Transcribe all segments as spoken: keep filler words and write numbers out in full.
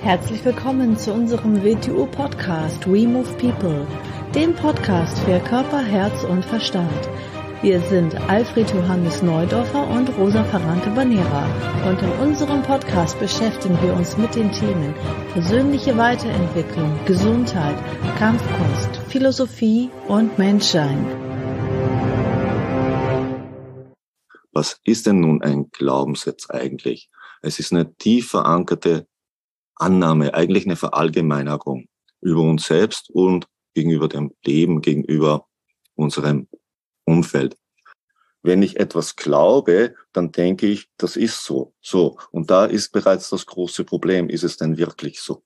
Herzlich willkommen zu unserem W T U-Podcast We Move People, dem Podcast für Körper, Herz und Verstand. Wir sind Alfred Johannes Neudorfer und Rosa Ferrante-Banera und in unserem Podcast beschäftigen wir uns mit den Themen persönliche Weiterentwicklung, Gesundheit, Kampfkunst, Philosophie und Menschsein. Was ist denn nun ein Glaubenssatz eigentlich? Es ist eine tief verankerte Annahme, eigentlich eine Verallgemeinerung über uns selbst und gegenüber dem Leben, gegenüber unserem Umfeld. Wenn ich etwas glaube, dann denke ich, das ist so. So. Und da ist bereits das große Problem. Ist es denn wirklich so?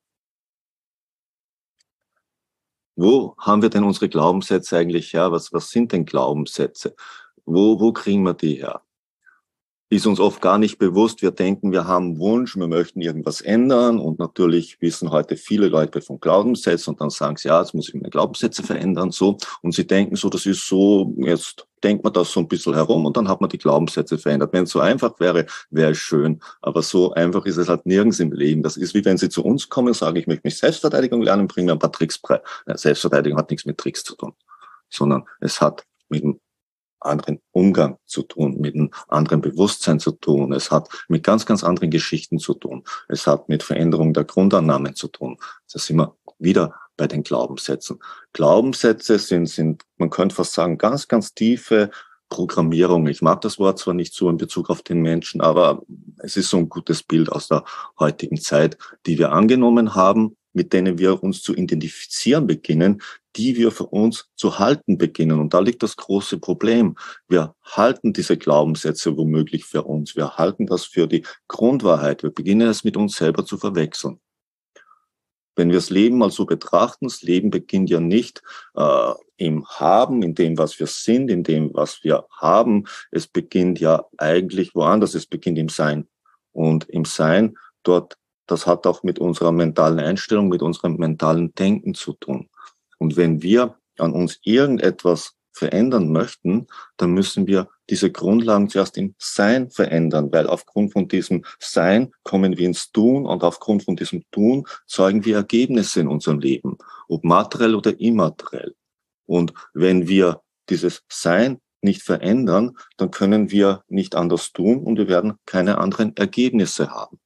Wo haben wir denn unsere Glaubenssätze eigentlich her? Was, was sind denn Glaubenssätze? Wo, wo kriegen wir die her? Ist uns oft gar nicht bewusst. Wir denken, wir haben einen Wunsch, wir möchten irgendwas ändern. Und natürlich wissen heute viele Leute von Glaubenssätzen und dann sagen sie, ja, jetzt muss ich meine Glaubenssätze verändern, so. Und sie denken so, das ist so, jetzt denkt man das so ein bisschen herum und dann hat man die Glaubenssätze verändert. Wenn es so einfach wäre, wäre es schön. Aber so einfach ist es halt nirgends im Leben. Das ist wie wenn sie zu uns kommen und sagen, ich möchte mich Selbstverteidigung lernen, bringen mir ein paar Tricks bei. Selbstverteidigung hat nichts mit Tricks zu tun, sondern es hat mit dem anderen Umgang zu tun, mit einem anderen Bewusstsein zu tun. Es hat mit ganz, ganz anderen Geschichten zu tun. Es hat mit Veränderung der Grundannahmen zu tun. Da sind wir wieder bei den Glaubenssätzen. Glaubenssätze sind, sind, man könnte fast sagen, ganz, ganz tiefe Programmierung. Ich mag das Wort zwar nicht so in Bezug auf den Menschen, aber es ist so ein gutes Bild aus der heutigen Zeit, die wir angenommen haben, mit denen wir uns zu identifizieren beginnen, die wir für uns zu halten beginnen. Und da liegt das große Problem. Wir halten diese Glaubenssätze womöglich für uns. Wir halten das für die Grundwahrheit. Wir beginnen es mit uns selber zu verwechseln. Wenn wir das Leben mal so betrachten, das Leben beginnt ja nicht äh, im Haben, in dem, was wir sind, in dem, was wir haben. Es beginnt ja eigentlich woanders. Es beginnt im Sein. Und im Sein, dort, das hat auch mit unserer mentalen Einstellung, mit unserem mentalen Denken zu tun. Und wenn wir an uns irgendetwas verändern möchten, dann müssen wir diese Grundlagen zuerst im Sein verändern, weil aufgrund von diesem Sein kommen wir ins Tun und aufgrund von diesem Tun zeugen wir Ergebnisse in unserem Leben, ob materiell oder immateriell. Und wenn wir dieses Sein nicht verändern, dann können wir nicht anders tun und wir werden keine anderen Ergebnisse haben.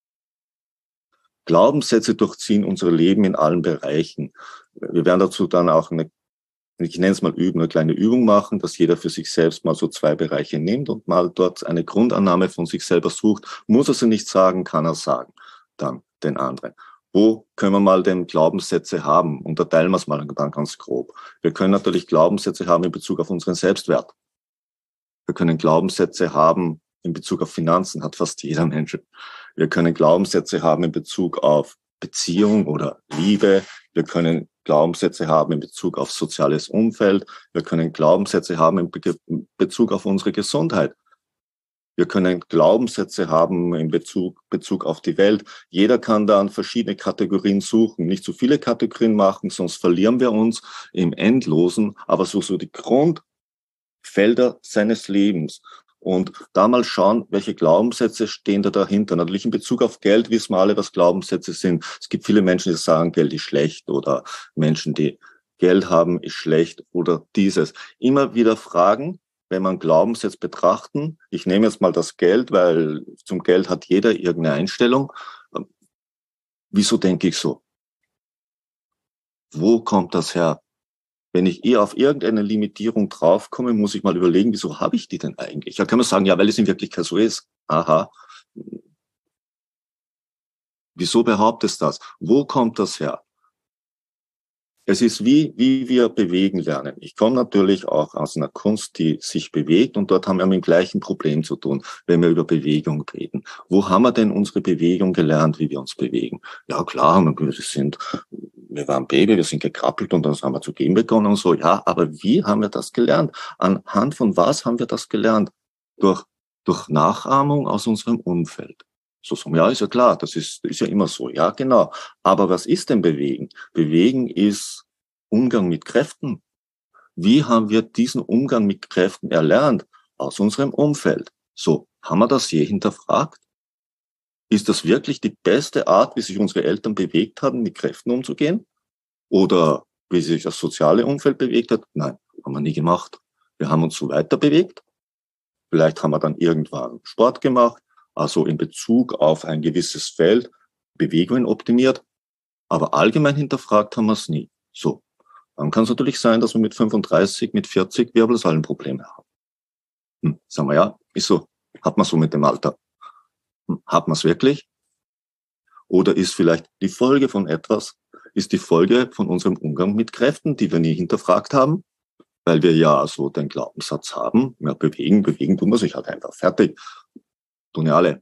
Glaubenssätze durchziehen unser Leben in allen Bereichen. Wir werden dazu dann auch eine, ich nenne es mal üben, eine kleine Übung machen, dass jeder für sich selbst mal so zwei Bereiche nimmt und mal dort eine Grundannahme von sich selber sucht. Muss er sie nicht sagen, kann er sagen, dann den anderen. Wo können wir mal denn Glaubenssätze haben? Unterteilen wir es mal dann ganz grob. Wir können natürlich Glaubenssätze haben in Bezug auf unseren Selbstwert. Wir können Glaubenssätze haben in Bezug auf Finanzen, hat fast jeder Mensch. Wir können Glaubenssätze haben in Bezug auf Beziehung oder Liebe. Wir können Glaubenssätze haben in Bezug auf soziales Umfeld. Wir können Glaubenssätze haben in Be- Bezug auf unsere Gesundheit. Wir können Glaubenssätze haben in Bezug, Bezug auf die Welt. Jeder kann dann verschiedene Kategorien suchen. Nicht zu viele Kategorien machen, sonst verlieren wir uns im Endlosen. Aber so, so die Grundfelder seines Lebens. Und da mal schauen, welche Glaubenssätze stehen da dahinter. Natürlich in Bezug auf Geld wissen wir alle, was Glaubenssätze sind. Es gibt viele Menschen, die sagen, Geld ist schlecht oder Menschen, die Geld haben, ist schlecht oder dieses. Immer wieder fragen, wenn man Glaubenssätze betrachten. Ich nehme jetzt mal das Geld, weil zum Geld hat jeder irgendeine Einstellung. Wieso denke ich so? Wo kommt das her? Wenn ich eher auf irgendeine Limitierung draufkomme, muss ich mal überlegen, wieso habe ich die denn eigentlich? Da kann man sagen, ja, weil es in Wirklichkeit so ist. Aha. Wieso behauptest du das? Wo kommt das her? Es ist wie, wie wir bewegen lernen. Ich komme natürlich auch aus einer Kunst, die sich bewegt und dort haben wir mit dem gleichen Problem zu tun, wenn wir über Bewegung reden. Wo haben wir denn unsere Bewegung gelernt, wie wir uns bewegen? Ja, klar, wir sind, wir waren Baby, wir sind gekrabbelt und dann haben wir zu gehen begonnen und so. Ja, aber wie haben wir das gelernt? Anhand von was haben wir das gelernt? Durch, durch Nachahmung aus unserem Umfeld. So, so, ja, ist ja klar, das ist, ist ja immer so, ja, genau. Aber was ist denn Bewegen? Bewegen ist Umgang mit Kräften. Wie haben wir diesen Umgang mit Kräften erlernt? Aus unserem Umfeld. So, haben wir das je hinterfragt? Ist das wirklich die beste Art, wie sich unsere Eltern bewegt haben, mit Kräften umzugehen? Oder wie sich das soziale Umfeld bewegt hat? Nein, haben wir nie gemacht. Wir haben uns so weiter bewegt. Vielleicht haben wir dann irgendwann Sport gemacht, also in Bezug auf ein gewisses Feld Bewegungen optimiert. Aber allgemein hinterfragt haben wir es nie. So, dann kann es natürlich sein, dass wir mit fünfunddreißig, mit vierzig Wirbelsäulenprobleme haben. Hm, sagen wir ja, ist so, hat man so mit dem Alter. Hm, hat man es wirklich? Oder ist vielleicht die Folge von etwas, ist die Folge von unserem Umgang mit Kräften, die wir nie hinterfragt haben? Weil wir ja so den Glaubenssatz haben, ja, bewegen, bewegen tun wir sich halt einfach, fertig. Tun ja alle.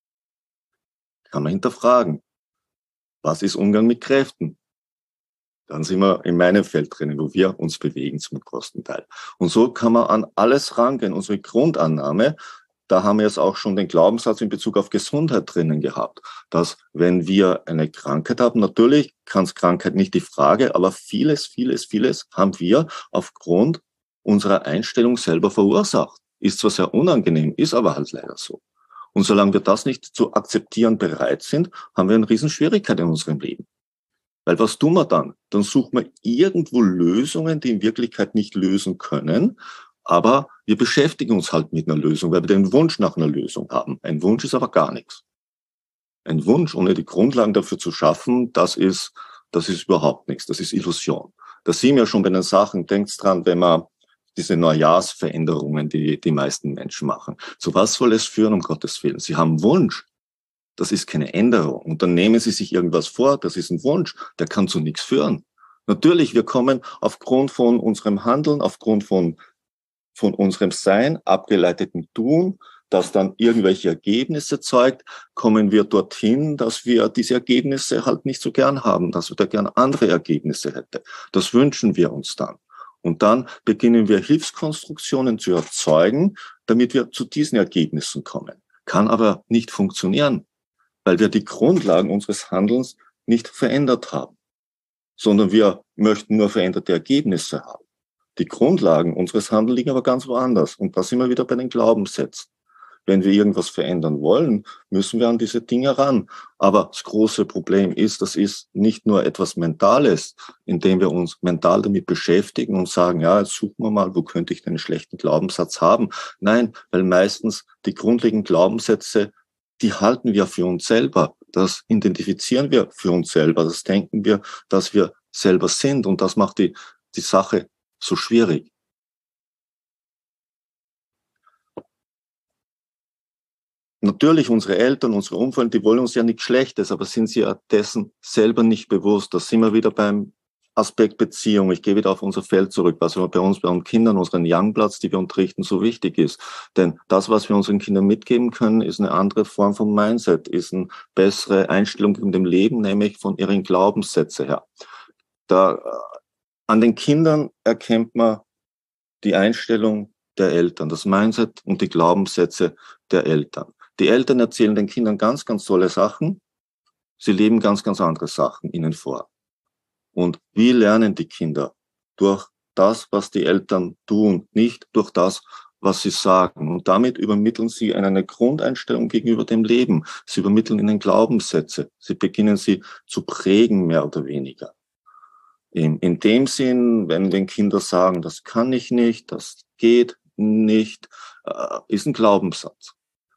Kann man hinterfragen. Was ist Umgang mit Kräften? Dann sind wir in meinem Feld drinnen, wo wir uns bewegen zum größten Teil. Und so kann man an alles rangehen. Unsere Grundannahme, da haben wir jetzt auch schon den Glaubenssatz in Bezug auf Gesundheit drinnen gehabt, dass wenn wir eine Krankheit haben, natürlich kann es Krankheit nicht die Frage, aber vieles, vieles, vieles haben wir aufgrund unserer Einstellung selber verursacht. Ist zwar sehr unangenehm, ist aber halt leider so. Und solange wir das nicht zu akzeptieren bereit sind, haben wir eine Riesenschwierigkeit in unserem Leben. Weil was tun wir dann? Dann suchen wir irgendwo Lösungen, die in Wirklichkeit nicht lösen können, aber wir beschäftigen uns halt mit einer Lösung, weil wir den Wunsch nach einer Lösung haben. Ein Wunsch ist aber gar nichts. Ein Wunsch, ohne die Grundlagen dafür zu schaffen, das ist, das ist überhaupt nichts. Das ist Illusion. Da sehen wir schon bei den Sachen, denkt dran, wenn man diese Neujahrsveränderungen, die die meisten Menschen machen. Zu was soll es führen, um Gottes Willen? Sie haben einen Wunsch. Das ist keine Änderung. Und dann nehmen Sie sich irgendwas vor, das ist ein Wunsch, der kann zu nichts führen. Natürlich, wir kommen aufgrund von unserem Handeln, aufgrund von von unserem Sein, abgeleiteten Tun, das dann irgendwelche Ergebnisse zeigt, kommen wir dorthin, dass wir diese Ergebnisse halt nicht so gern haben, dass wir da gern andere Ergebnisse hätten. Das wünschen wir uns dann. Und dann beginnen wir Hilfskonstruktionen zu erzeugen, damit wir zu diesen Ergebnissen kommen. Kann aber nicht funktionieren, weil wir die Grundlagen unseres Handelns nicht verändert haben, sondern wir möchten nur veränderte Ergebnisse haben. Die Grundlagen unseres Handelns liegen aber ganz woanders. Und da sind wir wieder bei den Glaubenssätzen. Wenn wir irgendwas verändern wollen, müssen wir an diese Dinge ran. Aber das große Problem ist, das ist nicht nur etwas Mentales, indem wir uns mental damit beschäftigen und sagen, ja, jetzt suchen wir mal, wo könnte ich denn einen schlechten Glaubenssatz haben? Nein, weil meistens die grundlegenden Glaubenssätze, die halten wir für uns selber. Das identifizieren wir für uns selber. Das denken wir, dass wir selber sind. Und das macht die, die Sache so schwierig. Natürlich, unsere Eltern, unsere Umfeld, die wollen uns ja nichts Schlechtes, aber sind sie ja dessen selber nicht bewusst. Da sind wir wieder beim Aspekt Beziehung. Ich gehe wieder auf unser Feld zurück, was bei uns, bei unseren Kindern, unseren Youngbloods, die wir unterrichten, so wichtig ist. Denn das, was wir unseren Kindern mitgeben können, ist eine andere Form von Mindset, ist eine bessere Einstellung in dem Leben, nämlich von ihren Glaubenssätzen her. Da An den Kindern erkennt man die Einstellung der Eltern, das Mindset und die Glaubenssätze der Eltern. Die Eltern erzählen den Kindern ganz, ganz tolle Sachen. Sie leben ganz, ganz andere Sachen ihnen vor. Und wie lernen die Kinder? Durch das, was die Eltern tun, nicht durch das, was sie sagen. Und damit übermitteln sie eine Grundeinstellung gegenüber dem Leben. Sie übermitteln ihnen Glaubenssätze. Sie beginnen sie zu prägen, mehr oder weniger. In, in dem Sinn, wenn den Kinder sagen, das kann ich nicht, das geht nicht, äh, ist ein Glaubenssatz.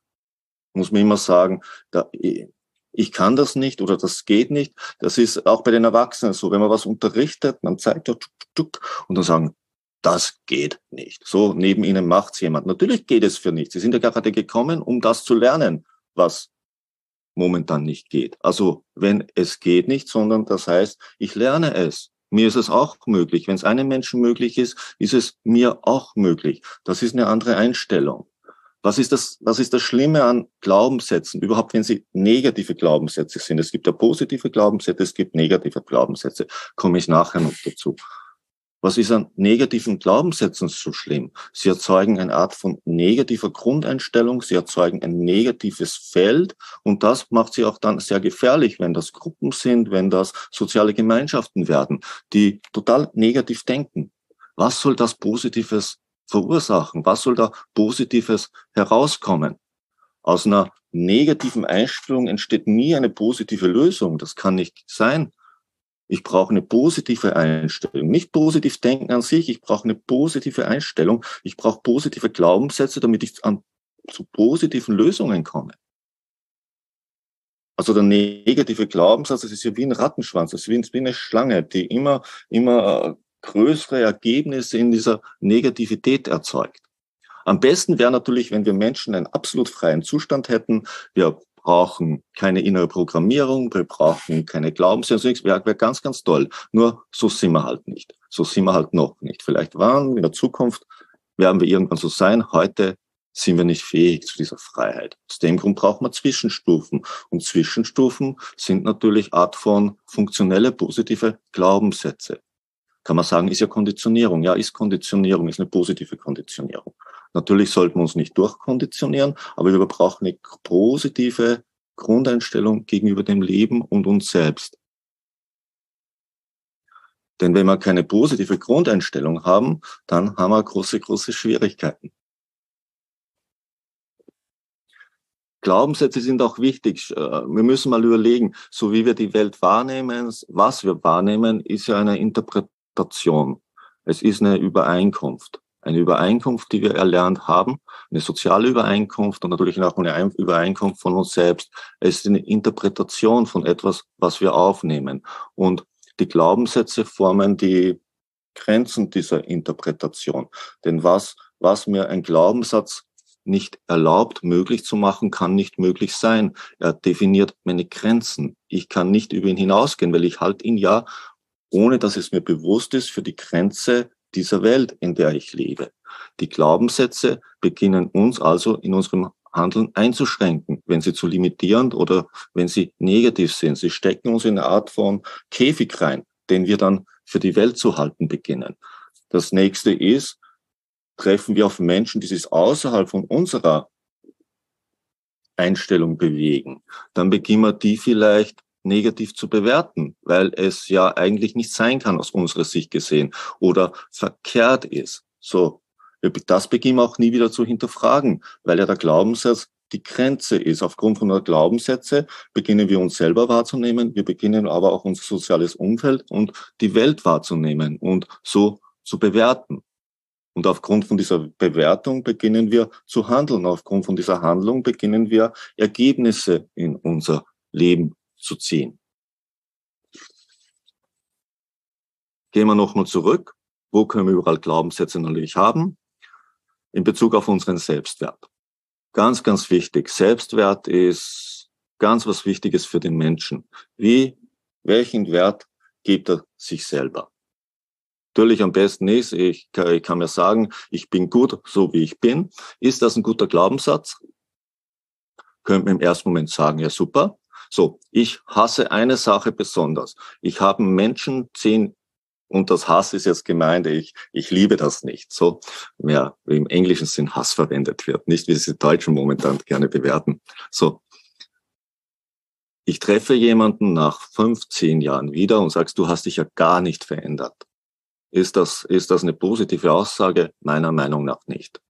Muss man immer sagen, da, ich kann das nicht oder das geht nicht. Das ist auch bei den Erwachsenen so. Wenn man was unterrichtet, man zeigt ja tuk, tuk, und dann sagen, das geht nicht. So, neben ihnen macht's jemand. Natürlich geht es für nichts. Sie sind ja gerade gekommen, um das zu lernen, was momentan nicht geht. Also, wenn es geht nicht, sondern das heißt, ich lerne es. Mir ist es auch möglich. Wenn es einem Menschen möglich ist, ist es mir auch möglich. Das ist eine andere Einstellung. Was ist das, was ist das Schlimme an Glaubenssätzen? Überhaupt, wenn sie negative Glaubenssätze sind. Es gibt ja positive Glaubenssätze, es gibt negative Glaubenssätze. Komme ich nachher noch dazu. Was ist an negativen Glaubenssätzen so schlimm? Sie erzeugen eine Art von negativer Grundeinstellung, sie erzeugen ein negatives Feld und das macht sie auch dann sehr gefährlich, wenn das Gruppen sind, wenn das soziale Gemeinschaften werden, die total negativ denken. Was soll das Positives verursachen? Was soll da Positives herauskommen? Aus einer negativen Einstellung entsteht nie eine positive Lösung. Das kann nicht sein. Ich brauche eine positive Einstellung. Nicht positiv denken an sich, ich brauche eine positive Einstellung. Ich brauche positive Glaubenssätze, damit ich an, zu positiven Lösungen komme. Also der negative Glaubenssatz, das ist ja wie ein Rattenschwanz, das ist wie eine Schlange, die immer, immer größere Ergebnisse in dieser Negativität erzeugt. Am besten wäre natürlich, wenn wir Menschen einen absolut freien Zustand hätten. Wir brauchen keine innere Programmierung, wir brauchen keine Glaubenssätze, das wäre ganz, ganz toll. Nur so sind wir halt nicht. So sind wir halt noch nicht. Vielleicht waren in der Zukunft, werden wir irgendwann so sein. Heute sind wir nicht fähig zu dieser Freiheit. Aus dem Grund brauchen wir Zwischenstufen. Und Zwischenstufen sind natürlich Art von funktionelle, positive Glaubenssätze. Kann man sagen, ist ja Konditionierung. Ja, ist Konditionierung, ist eine positive Konditionierung. Natürlich sollten wir uns nicht durchkonditionieren, aber wir brauchen eine positive Grundeinstellung gegenüber dem Leben und uns selbst. Denn wenn wir keine positive Grundeinstellung haben, dann haben wir große, große Schwierigkeiten. Glaubenssätze sind auch wichtig. Wir müssen mal überlegen, so wie wir die Welt wahrnehmen, was wir wahrnehmen, ist ja eine Interpretation. Es ist eine Übereinkunft. Eine Übereinkunft, die wir erlernt haben, eine soziale Übereinkunft und natürlich auch eine Übereinkunft von uns selbst. Es ist eine Interpretation von etwas, was wir aufnehmen. Und die Glaubenssätze formen die Grenzen dieser Interpretation. Denn was, was mir ein Glaubenssatz nicht erlaubt, möglich zu machen, kann nicht möglich sein. Er definiert meine Grenzen. Ich kann nicht über ihn hinausgehen, weil ich halte ihn ja, ohne dass es mir bewusst ist, für die Grenze dieser Welt, in der ich lebe. Die Glaubenssätze beginnen uns also in unserem Handeln einzuschränken, wenn sie zu limitierend oder wenn sie negativ sind. Sie stecken uns in eine Art von Käfig rein, den wir dann für die Welt zu halten beginnen. Das nächste ist, treffen wir auf Menschen, die sich außerhalb von unserer Einstellung bewegen, dann beginnen wir die vielleicht negativ zu bewerten, weil es ja eigentlich nicht sein kann aus unserer Sicht gesehen oder verkehrt ist. So, das beginnen wir auch nie wieder zu hinterfragen, weil ja der Glaubenssatz die Grenze ist. Aufgrund von der Glaubenssätze beginnen wir uns selber wahrzunehmen, wir beginnen aber auch unser soziales Umfeld und die Welt wahrzunehmen und so zu bewerten. Und aufgrund von dieser Bewertung beginnen wir zu handeln. Aufgrund von dieser Handlung beginnen wir Ergebnisse in unser Leben zu ziehen. Gehen wir nochmal zurück. Wo können wir überall Glaubenssätze natürlich haben? In Bezug auf unseren Selbstwert. Ganz, ganz wichtig. Selbstwert ist ganz was Wichtiges für den Menschen. Wie, welchen Wert gibt er sich selber? Natürlich am besten ist, ich kann, ich kann mir sagen, ich bin gut, so wie ich bin. Ist das ein guter Glaubenssatz? Könnte man im ersten Moment sagen, ja super. So, ich hasse eine Sache besonders. Ich habe Menschen zehn, und das Hass ist jetzt gemeint, ich, ich liebe das nicht. So, ja, wie im englischen Sinn Hass verwendet wird, nicht wie sie Deutschen momentan gerne bewerten. So, ich treffe jemanden nach fünfzehn Jahren wieder und sagst, du hast dich ja gar nicht verändert. Ist das, ist das eine positive Aussage? Meiner Meinung nach nicht.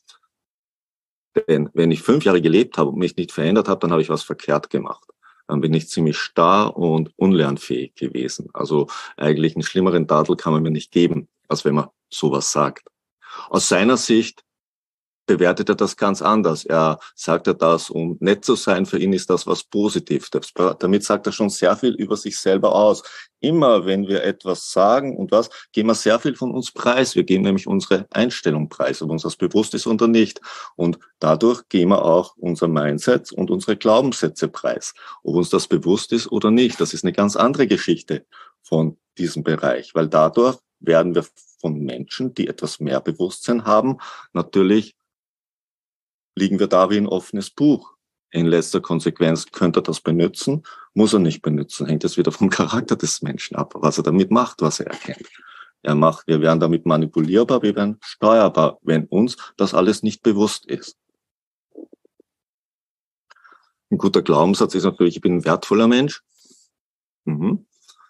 Denn wenn ich fünf Jahre gelebt habe und mich nicht verändert habe, dann habe ich was verkehrt gemacht. Dann bin ich ziemlich starr und unlernfähig gewesen. Also eigentlich einen schlimmeren Tadel kann man mir nicht geben, als wenn man sowas sagt. Aus seiner Sicht bewertet er das ganz anders. Er sagt ja das, um nett zu sein, für ihn ist das was Positives. Damit sagt er schon sehr viel über sich selber aus. Immer wenn wir etwas sagen und was, geben wir sehr viel von uns preis. Wir geben nämlich unsere Einstellung preis, ob uns das bewusst ist oder nicht. Und dadurch geben wir auch unser Mindset und unsere Glaubenssätze preis. Ob uns das bewusst ist oder nicht, das ist eine ganz andere Geschichte von diesem Bereich. Weil dadurch werden wir von Menschen, die etwas mehr Bewusstsein haben, natürlich liegen wir da wie ein offenes Buch. In letzter Konsequenz könnte er das benutzen, muss er nicht benutzen. Hängt es wieder vom Charakter des Menschen ab, was er damit macht, was er erkennt. Er macht, wir werden damit manipulierbar, wir werden steuerbar, wenn uns das alles nicht bewusst ist. Ein guter Glaubenssatz ist natürlich, ich bin ein wertvoller Mensch. Mhm.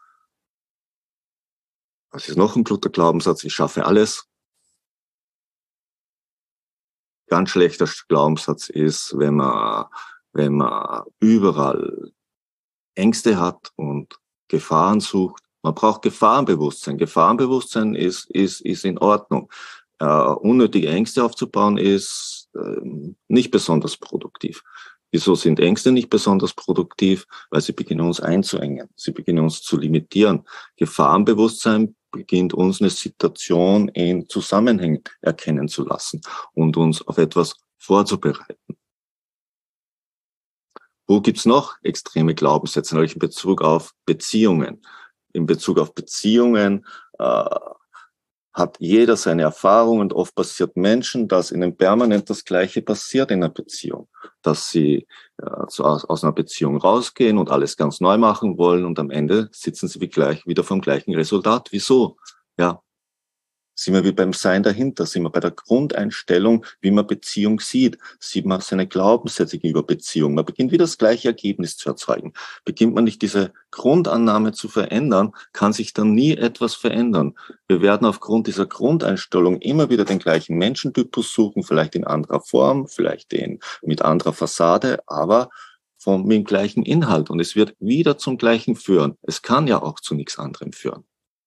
Was ist noch ein guter Glaubenssatz? Ich schaffe alles. Ganz schlechter Glaubenssatz ist, wenn man wenn man überall Ängste hat und Gefahren sucht. Man braucht Gefahrenbewusstsein. Gefahrenbewusstsein ist, ist, ist in Ordnung. Äh, unnötige Ängste aufzubauen ist äh, nicht besonders produktiv. Wieso sind Ängste nicht besonders produktiv? Weil sie beginnen uns einzuengen. Sie beginnen uns zu limitieren. Gefahrenbewusstsein beginnt uns eine Situation in Zusammenhängen erkennen zu lassen und uns auf etwas vorzubereiten. Wo gibt's noch extreme Glaubenssätze, nämlich in Bezug auf Beziehungen? In Bezug auf Beziehungen äh, hat jeder seine Erfahrungen und oft passiert Menschen, dass ihnen permanent das Gleiche passiert in einer Beziehung. Dass sie äh, so aus, aus einer Beziehung rausgehen und alles ganz neu machen wollen und am Ende sitzen sie wie gleich wieder vom gleichen Resultat. Wieso? Ja, sind wir wie beim Sein dahinter, sind wir bei der Grundeinstellung, wie man Beziehung sieht, sieht man seine Glaubenssätze gegenüber Beziehung. Man beginnt wieder das gleiche Ergebnis zu erzeugen. Beginnt man nicht diese Grundannahme zu verändern, kann sich dann nie etwas verändern. Wir werden aufgrund dieser Grundeinstellung immer wieder den gleichen Menschentypus suchen, vielleicht in anderer Form, vielleicht in, mit anderer Fassade, aber vom, mit dem gleichen Inhalt. Und es wird wieder zum Gleichen führen. Es kann ja auch zu nichts anderem führen.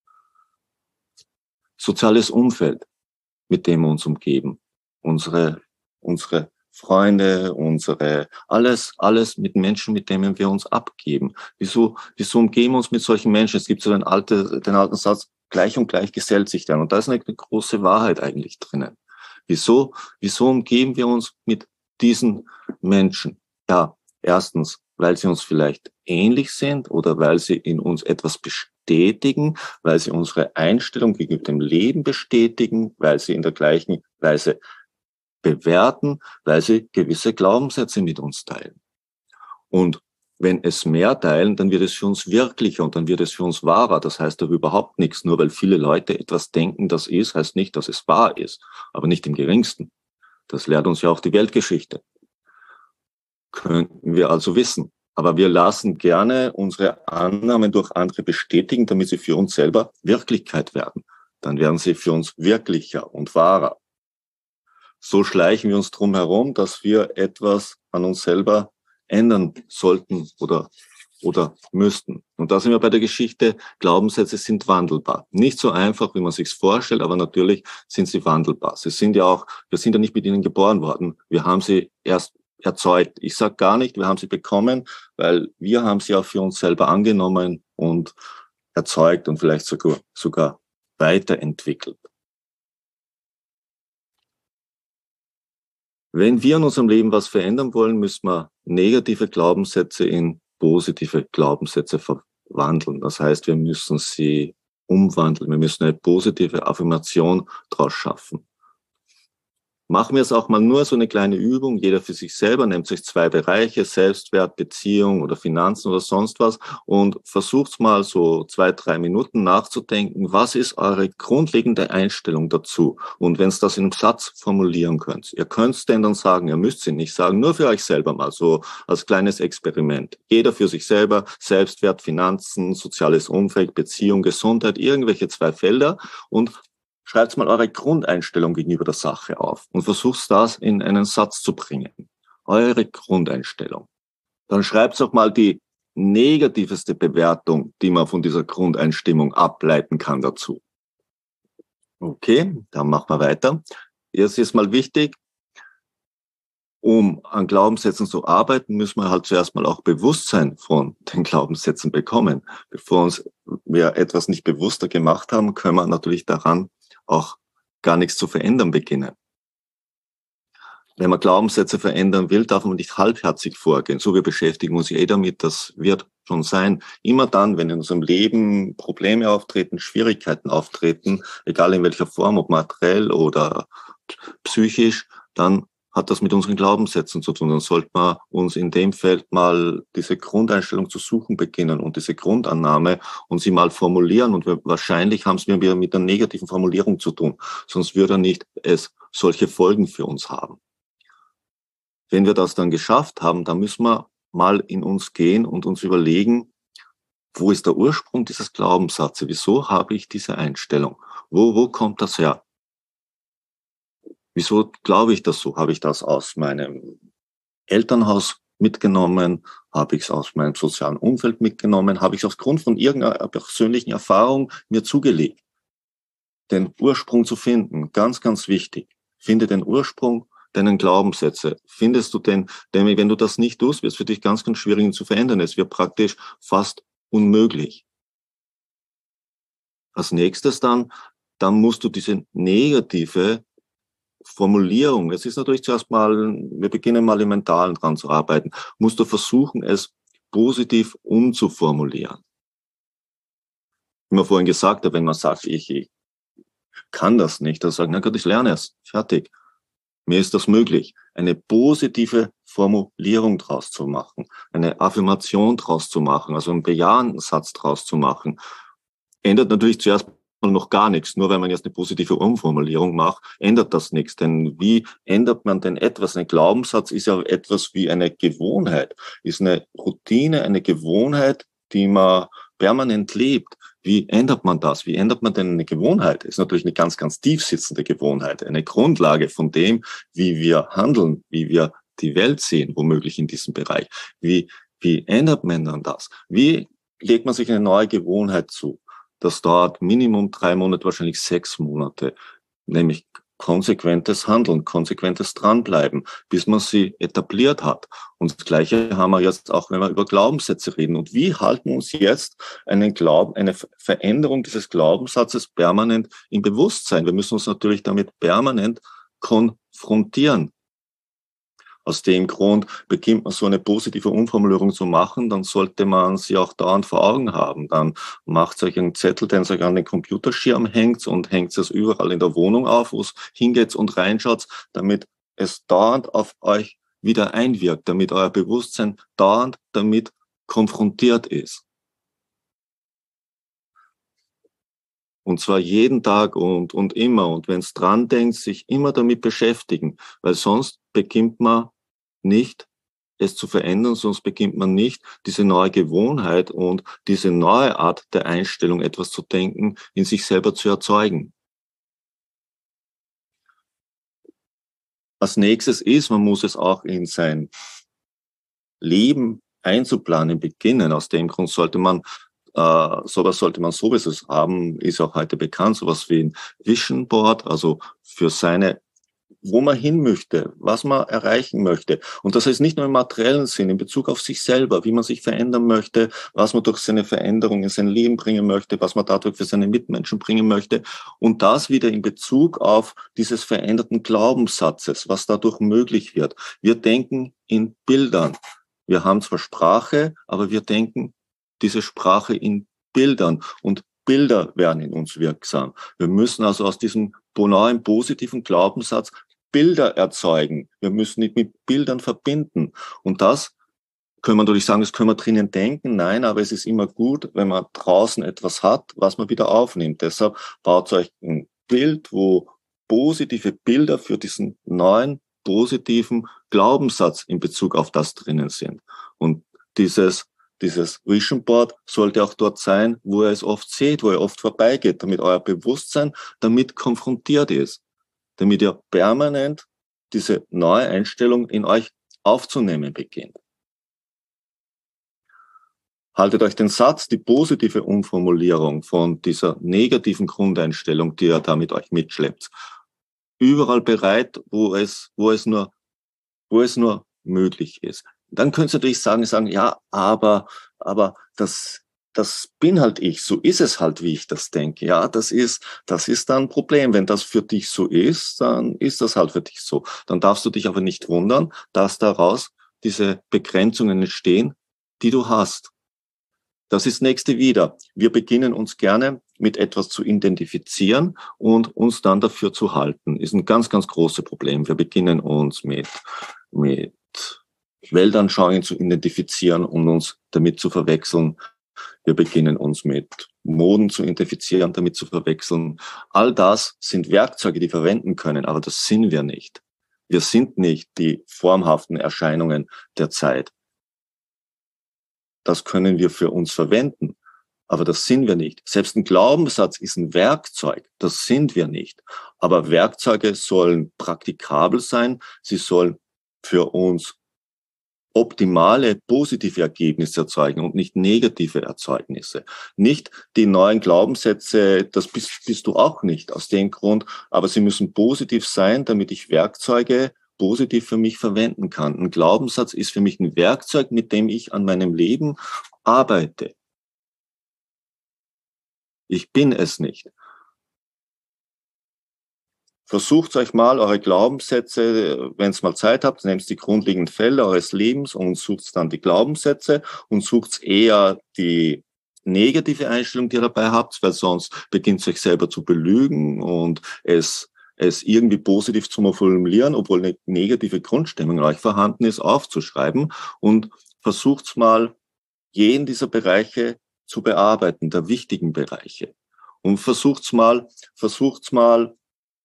Soziales Umfeld, mit dem wir uns umgeben, unsere unsere Freunde, unsere alles alles mit Menschen, mit denen wir uns abgeben. Wieso wieso umgeben wir uns mit solchen Menschen? Es gibt so den alten den alten Satz: Gleich und gleich gesellt sich dann. Und da ist eine große Wahrheit eigentlich drinnen. Wieso wieso umgeben wir uns mit diesen Menschen? Ja, erstens, weil sie uns vielleicht ähnlich sind oder weil sie in uns etwas bestätigen, weil sie unsere Einstellung gegenüber dem Leben bestätigen, weil sie in der gleichen Weise bewerten, weil sie gewisse Glaubenssätze mit uns teilen. Und wenn es mehr teilen, dann wird es für uns wirklicher und dann wird es für uns wahrer. Das heißt aber überhaupt nichts. Nur weil viele Leute etwas denken, das ist, heißt nicht, dass es wahr ist. Aber nicht im geringsten. Das lehrt uns ja auch die Weltgeschichte. Könnten wir also wissen. Aber wir lassen gerne unsere Annahmen durch andere bestätigen, damit sie für uns selber Wirklichkeit werden. Dann werden sie für uns wirklicher und wahrer. So schleichen wir uns drum herum, dass wir etwas an uns selber ändern sollten oder, oder müssten. Und da sind wir bei der Geschichte, Glaubenssätze sind wandelbar. Nicht so einfach, wie man sich's vorstellt, aber natürlich sind sie wandelbar. Sie sind ja auch, wir sind ja nicht mit ihnen geboren worden. Wir haben sie erst erzeugt. Ich sage gar nicht, wir haben sie bekommen, weil wir haben sie auch für uns selber angenommen und erzeugt und vielleicht sogar, sogar weiterentwickelt. Wenn wir in unserem Leben was verändern wollen, müssen wir negative Glaubenssätze in positive Glaubenssätze verwandeln. Das heißt, wir müssen sie umwandeln. Wir müssen eine positive Affirmation daraus schaffen. Machen wir es auch mal nur so eine kleine Übung, jeder für sich selber, nehmt sich zwei Bereiche, Selbstwert, Beziehung oder Finanzen oder sonst was und versucht mal so zwei, drei Minuten nachzudenken, was ist eure grundlegende Einstellung dazu? Und wenn es das in einem Satz formulieren könnt, ihr könnt es denn dann sagen, ihr müsst es nicht sagen, nur für euch selber mal so als kleines Experiment. Jeder für sich selber, Selbstwert, Finanzen, soziales Umfeld, Beziehung, Gesundheit, irgendwelche zwei Felder und schreibt mal eure Grundeinstellung gegenüber der Sache auf und versucht das in einen Satz zu bringen. Eure Grundeinstellung. Dann schreibt auch mal die negativste Bewertung, die man von dieser Grundeinstimmung ableiten kann dazu. Okay, dann machen wir weiter. Jetzt ist mal wichtig, um an Glaubenssätzen zu arbeiten, müssen wir halt zuerst mal auch Bewusstsein von den Glaubenssätzen bekommen. Bevor uns wir etwas nicht bewusster gemacht haben, können wir natürlich daran auch gar nichts zu verändern beginnen. Wenn man Glaubenssätze verändern will, darf man nicht halbherzig vorgehen. So, wir beschäftigen uns eh damit, das wird schon sein. Immer dann, wenn in unserem Leben Probleme auftreten, Schwierigkeiten auftreten, egal in welcher Form, ob materiell oder psychisch, dann hat das mit unseren Glaubenssätzen zu tun. Dann sollte man uns in dem Feld mal diese Grundeinstellung zu suchen beginnen und diese Grundannahme und sie mal formulieren. Und wir, wahrscheinlich haben es wieder mit einer negativen Formulierung zu tun. Sonst würde nicht es solche Folgen für uns haben. Wenn wir das dann geschafft haben, dann müssen wir mal in uns gehen und uns überlegen, wo ist der Ursprung dieses Glaubenssatzes? Wieso habe ich diese Einstellung? Wo, wo kommt das her? Wieso glaube ich das so? Habe ich das aus meinem Elternhaus mitgenommen? Habe ich es aus meinem sozialen Umfeld mitgenommen? Habe ich es aufgrund von irgendeiner persönlichen Erfahrung mir zugelegt? Den Ursprung zu finden, ganz, ganz wichtig. Finde den Ursprung deinen Glaubenssätze. Findest du den, denn wenn du das nicht tust, wird es für dich ganz, ganz schwierig ihn zu verändern. Es wird praktisch fast unmöglich. Als nächstes dann, dann musst du diese negative Formulierung, es ist natürlich zuerst mal, wir beginnen mal im Mentalen dran zu arbeiten, musst du versuchen, es positiv umzuformulieren. Wie man vorhin gesagt hat, wenn man sagt, ich, ich kann das nicht, dann sagen, na Gott, ich lerne es, fertig. Mir ist das möglich, eine positive Formulierung draus zu machen, eine Affirmation draus zu machen, also einen bejahenden Satz draus zu machen. Ändert natürlich zuerst mal noch gar nichts. Nur weil man jetzt eine positive Umformulierung macht, ändert das nichts. Denn wie ändert man denn etwas? Ein Glaubenssatz ist ja etwas wie eine Gewohnheit, ist eine Routine, eine Gewohnheit, die man permanent lebt. Wie ändert man das? Wie ändert man denn eine Gewohnheit? Ist natürlich eine ganz, ganz tief sitzende Gewohnheit, eine Grundlage von dem, wie wir handeln, wie wir die Welt sehen, womöglich in diesem Bereich. Wie, wie ändert man dann das? Wie legt man sich eine neue Gewohnheit zu? Das dauert Minimum drei Monate, wahrscheinlich sechs Monate, nämlich konsequentes Handeln, konsequentes Dranbleiben, bis man sie etabliert hat. Und das Gleiche haben wir jetzt auch, wenn wir über Glaubenssätze reden. Und wie halten uns jetzt einen Glauben, eine Veränderung dieses Glaubenssatzes permanent im Bewusstsein? Wir müssen uns natürlich damit permanent konfrontieren. Aus dem Grund beginnt man so eine positive Umformulierung zu machen, dann sollte man sie auch dauernd vor Augen haben. Dann macht euch einen Zettel, den euch an den Computerschirm hängt und hängt es überall in der Wohnung auf, wo es hingeht und reinschaut, damit es dauernd auf euch wieder einwirkt, damit euer Bewusstsein dauernd damit konfrontiert ist. Und zwar jeden Tag und, und immer. Und wenn es dran denkt, sich immer damit beschäftigen, weil sonst beginnt man nicht, es zu verändern, sonst beginnt man nicht, diese neue Gewohnheit und diese neue Art der Einstellung, etwas zu denken, in sich selber zu erzeugen. Als nächstes ist, man muss es auch in sein Leben einzuplanen beginnen. Aus dem Grund sollte man Äh, sowas sollte man sowieso haben, ist auch heute bekannt, sowas wie ein Vision Board, also für seine, wo man hin möchte, was man erreichen möchte. Und das heißt nicht nur im materiellen Sinn, in Bezug auf sich selber, wie man sich verändern möchte, was man durch seine Veränderung in sein Leben bringen möchte, was man dadurch für seine Mitmenschen bringen möchte. Und das wieder in Bezug auf dieses veränderten Glaubenssatzes, was dadurch möglich wird. Wir denken in Bildern. Wir haben zwar Sprache, aber wir denken diese Sprache in Bildern und Bilder werden in uns wirksam. Wir müssen also aus diesem neuen positiven Glaubenssatz Bilder erzeugen. Wir müssen ihn mit Bildern verbinden. Und das können wir natürlich sagen, das können wir drinnen denken. Nein, aber es ist immer gut, wenn man draußen etwas hat, was man wieder aufnimmt. Deshalb baut euch ein Bild, wo positive Bilder für diesen neuen positiven Glaubenssatz in Bezug auf das drinnen sind. Und dieses Dieses Vision Board sollte auch dort sein, wo ihr es oft seht, wo ihr oft vorbeigeht, damit euer Bewusstsein damit konfrontiert ist, damit ihr permanent diese neue Einstellung in euch aufzunehmen beginnt. Haltet euch den Satz, die positive Umformulierung von dieser negativen Grundeinstellung, die ihr da mit euch mitschleppt, überall bereit, wo es, wo es nur, wo es nur möglich ist. Dann könnt ihr natürlich sagen, sagen, ja, aber, aber das, das bin halt ich. So ist es halt, wie ich das denke. Ja, das ist, das ist dann ein Problem. Wenn das für dich so ist, dann ist das halt für dich so. Dann darfst du dich aber nicht wundern, dass daraus diese Begrenzungen entstehen, die du hast. Das ist das nächste wieder. Wir beginnen uns gerne mit etwas zu identifizieren und uns dann dafür zu halten. Ist ein ganz, ganz großes Problem. Wir beginnen uns mit, mit Weltanschauungen zu identifizieren und uns damit zu verwechseln. Wir beginnen uns mit Moden zu identifizieren, damit zu verwechseln. All das sind Werkzeuge, die wir verwenden können, aber das sind wir nicht. Wir sind nicht die formhaften Erscheinungen der Zeit. Das können wir für uns verwenden, aber das sind wir nicht. Selbst ein Glaubenssatz ist ein Werkzeug, das sind wir nicht. Aber Werkzeuge sollen praktikabel sein, sie sollen für uns optimale, positive Ergebnisse erzeugen und nicht negative Erzeugnisse. Nicht die neuen Glaubenssätze, das bist, bist du auch nicht aus dem Grund, aber sie müssen positiv sein, damit ich Werkzeuge positiv für mich verwenden kann. Ein Glaubenssatz ist für mich ein Werkzeug, mit dem ich an meinem Leben arbeite. Ich bin es nicht. Versucht euch mal eure Glaubenssätze, wenn es mal Zeit habt, nehmt die grundlegenden Fälle eures Lebens und sucht dann die Glaubenssätze und sucht eher die negative Einstellung, die ihr dabei habt, weil sonst beginnt es euch selber zu belügen und es, es irgendwie positiv zu formulieren, obwohl eine negative Grundstimmung in euch vorhanden ist, aufzuschreiben und versucht mal, jeden dieser Bereiche zu bearbeiten, der wichtigen Bereiche. Und versucht's mal, versucht's mal,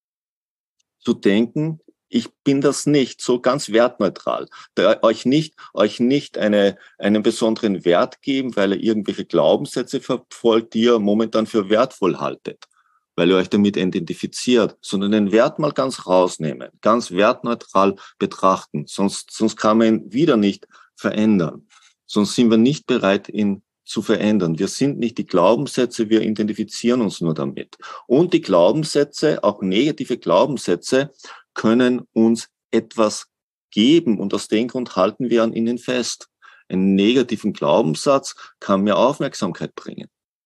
zu denken, ich bin das nicht, so ganz wertneutral. Da euch nicht, euch nicht eine, einen besonderen Wert geben, weil ihr irgendwelche Glaubenssätze verfolgt, die ihr momentan für wertvoll haltet, weil ihr euch damit identifiziert, sondern den Wert mal ganz rausnehmen, ganz wertneutral betrachten. Sonst, sonst kann man ihn wieder nicht verändern. Sonst sind wir nicht bereit, ihn zu verändern. Wir sind nicht die Glaubenssätze, wir identifizieren uns nur damit. Und die Glaubenssätze, auch negative Glaubenssätze, können uns etwas geben und aus dem Grund halten wir an ihnen fest. Einen negativen Glaubenssatz kann mir Aufmerksamkeit bringen,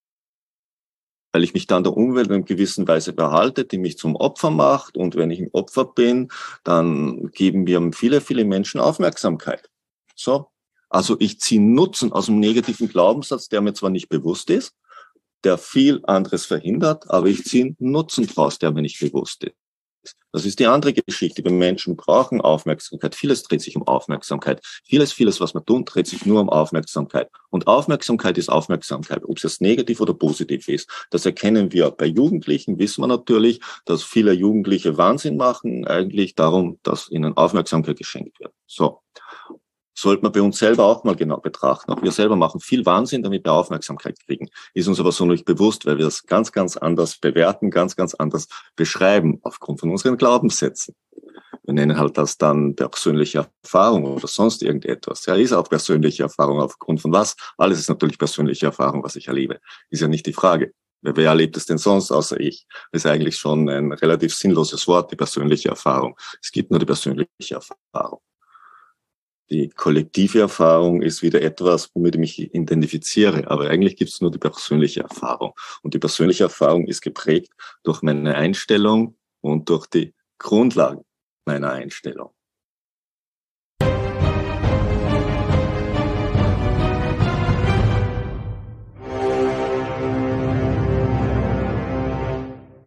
weil ich mich dann der Umwelt in einer gewissen Weise behalte, die mich zum Opfer macht. Und wenn ich ein Opfer bin, dann geben mir viele, viele Menschen Aufmerksamkeit. So. Also ich ziehe Nutzen aus dem negativen Glaubenssatz, der mir zwar nicht bewusst ist, der viel anderes verhindert, aber ich ziehe Nutzen draus, der mir nicht bewusst ist. Das ist die andere Geschichte. Wir Menschen brauchen Aufmerksamkeit. Vieles dreht sich um Aufmerksamkeit. Vieles, vieles, was wir tun, dreht sich nur um Aufmerksamkeit. Und Aufmerksamkeit ist Aufmerksamkeit, ob es jetzt negativ oder positiv ist. Das erkennen wir bei Jugendlichen, wissen wir natürlich, dass viele Jugendliche Wahnsinn machen, eigentlich darum, dass ihnen Aufmerksamkeit geschenkt wird. So. Sollte man bei uns selber auch mal genau betrachten. Auch wir selber machen viel Wahnsinn, damit wir Aufmerksamkeit kriegen. Ist uns aber so nicht bewusst, weil wir es ganz, ganz anders bewerten, ganz, ganz anders beschreiben, aufgrund von unseren Glaubenssätzen. Wir nennen halt das dann persönliche Erfahrung oder sonst irgendetwas. Ja, ist auch persönliche Erfahrung aufgrund von was? Alles ist natürlich persönliche Erfahrung, was ich erlebe. Ist ja nicht die Frage. Wer erlebt es denn sonst, außer ich? Das ist eigentlich schon ein relativ sinnloses Wort, die persönliche Erfahrung. Es gibt nur die persönliche Erfahrung. Die kollektive Erfahrung ist wieder etwas, womit ich mich identifiziere. Aber eigentlich gibt es nur die persönliche Erfahrung. Und die persönliche Erfahrung ist geprägt durch meine Einstellung und durch die Grundlagen meiner Einstellung.